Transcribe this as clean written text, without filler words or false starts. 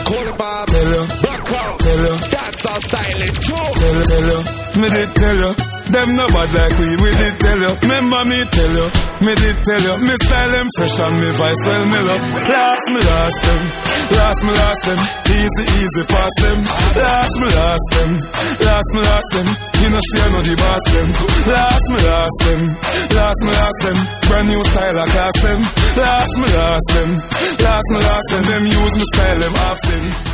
Call it Bob, Tell you, rock out, tell you, that's our styling too. tell you, me did tell you. Them no bad like we did tell you. Remember me tell you, me did tell you. Me style them fresh and me voice well mellow. Last me last them, last me last them. Easy pass them. Last me last them, last me last them. You know see I know the boss them. Last me last them, last me last them. Brand new style I class them. Last me last them, last me last them. Them use me style them off them.